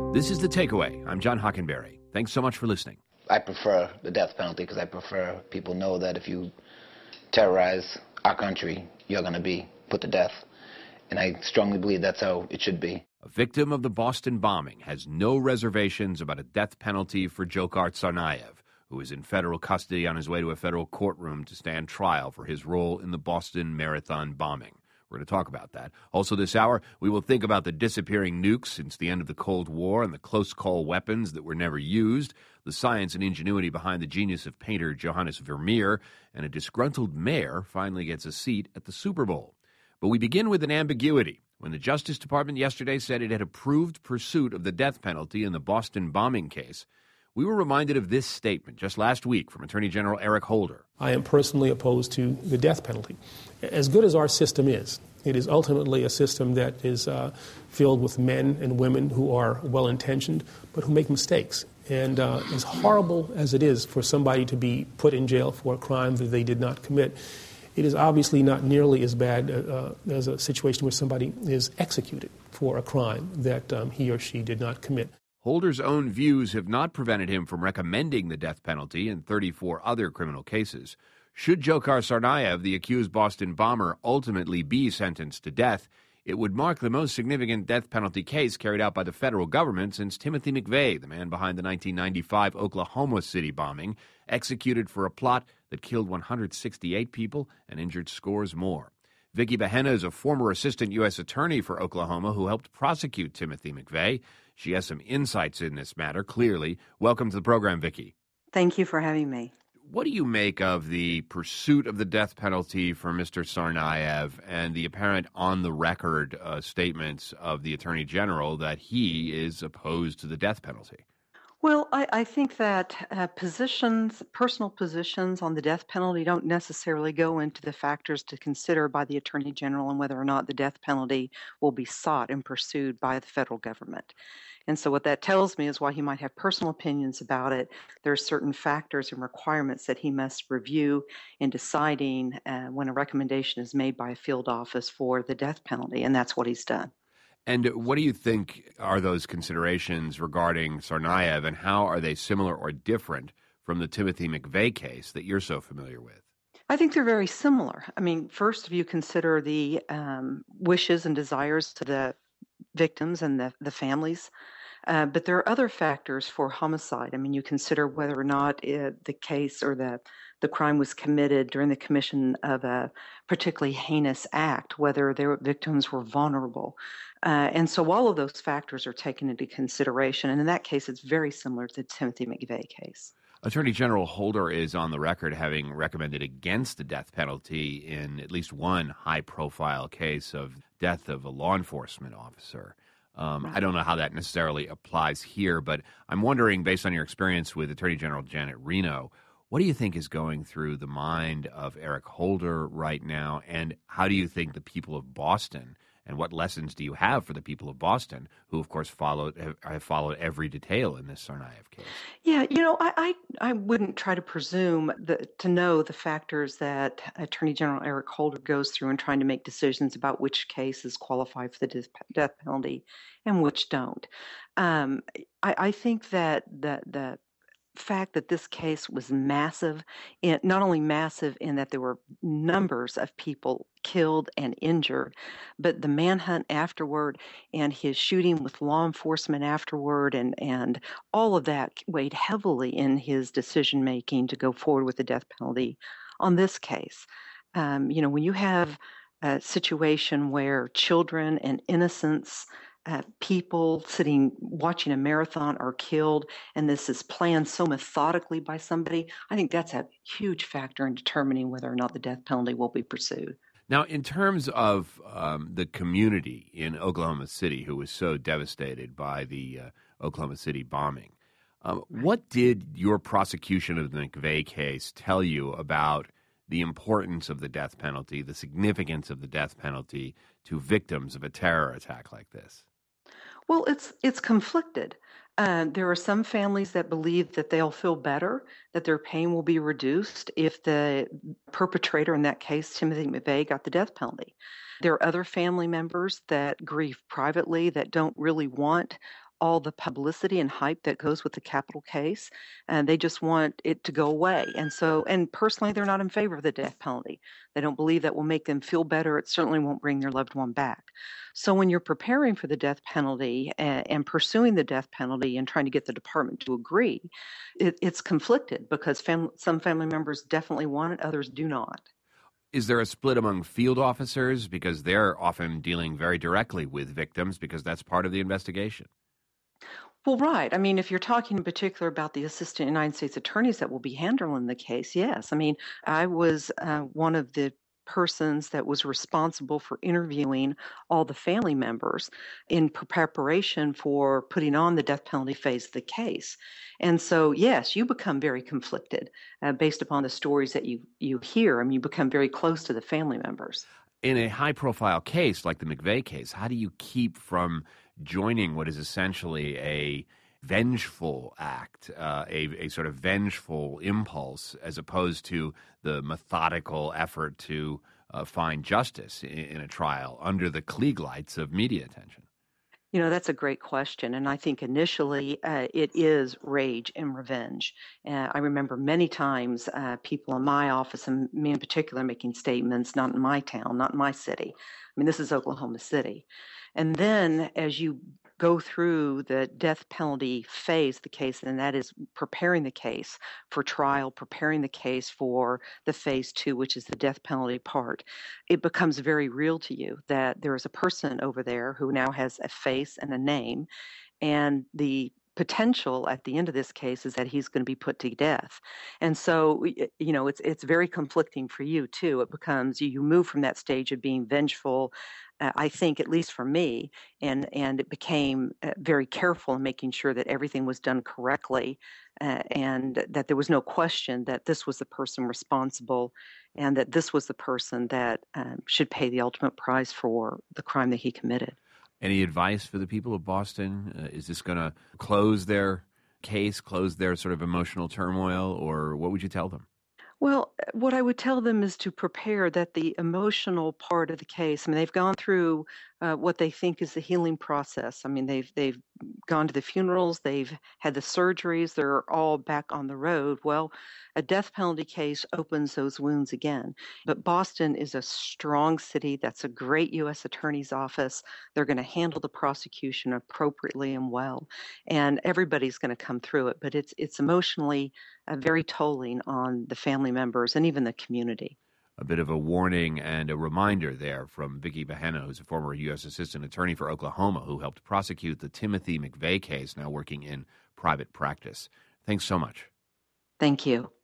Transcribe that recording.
This is The Takeaway. I'm John Hockenberry. Thanks so much for listening. I prefer the death penalty because I prefer people know that if you terrorize our country, you're going to be put to death. And I strongly believe that's how it should be. A victim of the Boston bombing has no reservations about a death penalty for Dzhokhar Tsarnaev, who is in federal custody on his way to a federal courtroom to stand trial for his role in the Boston Marathon bombing. We're going to talk about that. Also this hour, we will think about the disappearing nukes since the end of the Cold War and the close-call weapons that were never used, the science and ingenuity behind the genius of painter Johannes Vermeer, and a disgruntled mayor finally gets a seat at the Super Bowl. But we begin with an ambiguity. When the Justice Department yesterday said it had approved pursuit of the death penalty in the Boston bombing case, we were reminded of this statement just last week from Attorney General Eric Holder. I am personally opposed to the death penalty. As good as our system is, it is ultimately a system that is filled with men and women who are well-intentioned, but who make mistakes. And as horrible as it is for somebody to be put in jail for a crime that they did not commit, it is obviously not nearly as bad as a situation where somebody is executed for a crime that he or she did not commit. Holder's own views have not prevented him from recommending the death penalty in 34 other criminal cases. Should Dzhokhar Tsarnaev, the accused Boston bomber, ultimately be sentenced to death, it would mark the most significant death penalty case carried out by the federal government since Timothy McVeigh, the man behind the 1995 Oklahoma City bombing, executed for a plot that killed 168 people and injured scores more. Vicky Bahena is a former assistant U.S. attorney for Oklahoma who helped prosecute Timothy McVeigh. She has some insights in this matter, clearly. Welcome to the program, Vicky. Thank you for having me. What do you make of the pursuit of the death penalty for Mr. Tsarnaev and the apparent on-the-record statements of the Attorney General that he is opposed to the death penalty? Well, I think that personal positions on the death penalty don't necessarily go into the factors to consider by the Attorney General and whether or not the death penalty will be sought and pursued by the federal government. And so what that tells me is while he might have personal opinions about it, there are certain factors and requirements that he must review in deciding when a recommendation is made by a field office for the death penalty, and that's what he's done. And what do you think are those considerations regarding Tsarnaev, and how are they similar or different from the Timothy McVeigh case that you're so familiar with? I think they're very similar. I mean, first, if you consider the wishes and desires to the victims and the families, but there are other factors for homicide. I mean, you consider whether or not the case or the crime was committed during the commission of a particularly heinous act, whether their victims were vulnerable. And so all of those factors are taken into consideration. And in that case, it's very similar to the Timothy McVeigh case. Attorney General Holder is on the record having recommended against the death penalty in at least one high-profile case of death of a law enforcement officer. I don't know how that necessarily applies here, but I'm wondering, based on your experience with Attorney General Janet Reno, what do you think is going through the mind of Eric Holder right now, and how do you think the people of Boston, and what lessons do you have for the people of Boston, who, of course, have followed every detail in this Tsarnaev case? Yeah, I wouldn't try to presume to know the factors that Attorney General Eric Holder goes through in trying to make decisions about which cases qualify for the death penalty and which don't. I think that the fact that this case was massive, not only massive in that there were numbers of people killed and injured, but the manhunt afterward and his shooting with law enforcement afterward and all of that weighed heavily in his decision making to go forward with the death penalty on this case. When you have a situation where children and innocents, people watching a marathon are killed, and this is planned so methodically by somebody, I think that's a huge factor in determining whether or not the death penalty will be pursued. Now, in terms of the community in Oklahoma City who was so devastated by the Oklahoma City bombing, what did your prosecution of the McVeigh case tell you about the importance of the death penalty, the significance of the death penalty to victims of a terror attack like this? Well, it's conflicted. There are some families that believe that they'll feel better, that their pain will be reduced if the perpetrator, in that case, Timothy McVeigh, got the death penalty. There are other family members that grieve privately, that don't really want all the publicity and hype that goes with the capital case, and they just want it to go away. And personally, they're not in favor of the death penalty. They don't believe that will make them feel better. It certainly won't bring their loved one back. So when you're preparing for the death penalty and pursuing the death penalty and trying to get the department to agree, it's conflicted because some family members definitely want it, others do not. Is there a split among field officers because they're often dealing very directly with victims because that's part of the investigation? Well, right. I mean, if you're talking in particular about the assistant United States attorneys that will be handling the case, yes. I mean, I was one of the persons that was responsible for interviewing all the family members in preparation for putting on the death penalty phase of the case. And so, yes, you become very conflicted based upon the stories that you hear. I mean, you become very close to the family members. In a high-profile case like the McVeigh case, how do you keep from joining what is essentially a vengeful act, a sort of vengeful impulse, as opposed to the methodical effort to find justice in a trial under the Klieg lights of media attention? You know, that's a great question. And I think initially it is rage and revenge. I remember many times people in my office, and me in particular, making statements, not in my town, not in my city. I mean, this is Oklahoma City. And then as you go through the death penalty phase of the case, and that is preparing the case for trial, preparing the case for the phase 2, which is the death penalty part, it becomes very real to you that there is a person over there who now has a face and a name, and the potential at the end of this case is that he's going to be put to death. And so, you know, it's very conflicting for you too. It becomes you move from that stage of being vengeful, I think, at least for me, and it became very careful in making sure that everything was done correctly, and that there was no question that this was the person responsible, and that this was the person that should pay the ultimate price for the crime that he committed. Any advice for the people of Boston? Is this going to close their case, close their sort of emotional turmoil, or what would you tell them? Well, what I would tell them is to prepare that the emotional part of the case, I mean, they've gone through what they think is the healing process. I mean, they've gone to the funerals, they've had the surgeries, they're all back on the road. Well, a death penalty case opens those wounds again. But Boston is a strong city. That's a great U.S. Attorney's Office. They're going to handle the prosecution appropriately and well. And everybody's going to come through it. But it's emotionally very tolling on the family members and even the community. A bit of a warning and a reminder there from Vicki Behenna, who's a former U.S. Assistant Attorney for Oklahoma, who helped prosecute the Timothy McVeigh case, now working in private practice. Thanks so much. Thank you.